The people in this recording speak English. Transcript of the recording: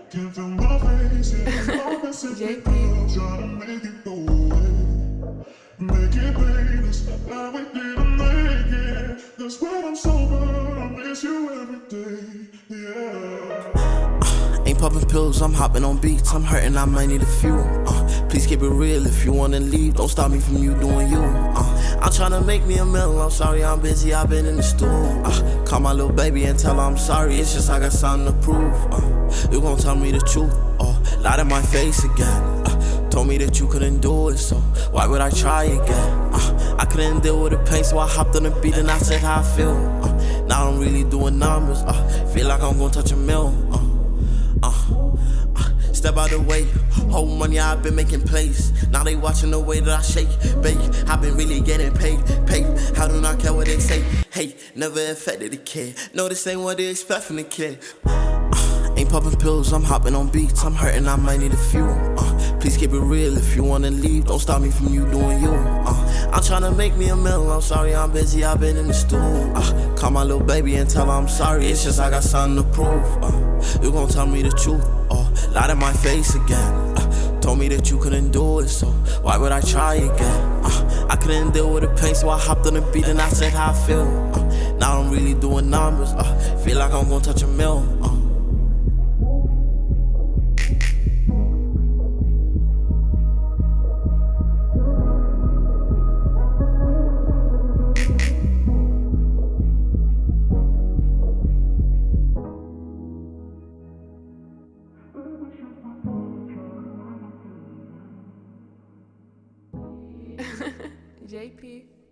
Can't feel my face, yeah, I'm missing JP. trying to make it go away. Make it painless, that we didn't make it. That's when I'm sober, I miss you every day, yeah. Ain't popping pills, I'm hopping on beats. I'm hurting, I might need a few. Please keep it real if you wanna leave. Don't stop me from you doing you. I'm tryna make me a meal. I'm sorry, I'm busy, I've been in the stool. Call my little baby and tell her I'm sorry. It's just I got something to prove. You gon' tell me the truth, lie to my face again. Told me that you couldn't do it, so why would I try again? I couldn't deal with the pain, so I hopped on the beat and I said how I feel. Now I'm really doing numbers. Feel like I'm gon' touch a mill. Step out the way, whole money I've been making plays. Now they watching the way that I shake, bake. I've been really getting paid. I do not care what they say. Hey, never affected the kid. No, this ain't what they expect from the kid. Ain't popping pills, I'm hopping on beats. I'm hurting, I might need a few. Please keep it real if you wanna leave. Don't stop me from you doing you. I'm tryna make me a meal. I'm sorry, I'm busy, I've been in the stool. Call my little baby and tell her I'm sorry. It's just I got something to prove. You gon' tell me the truth, lie to my face again. Told me that you couldn't do it, so why would I try again? I couldn't deal with the pain, so I hopped on the beat and I said how I feel. Now I'm really doing numbers. Feel like I'm gon' touch a mill. JP.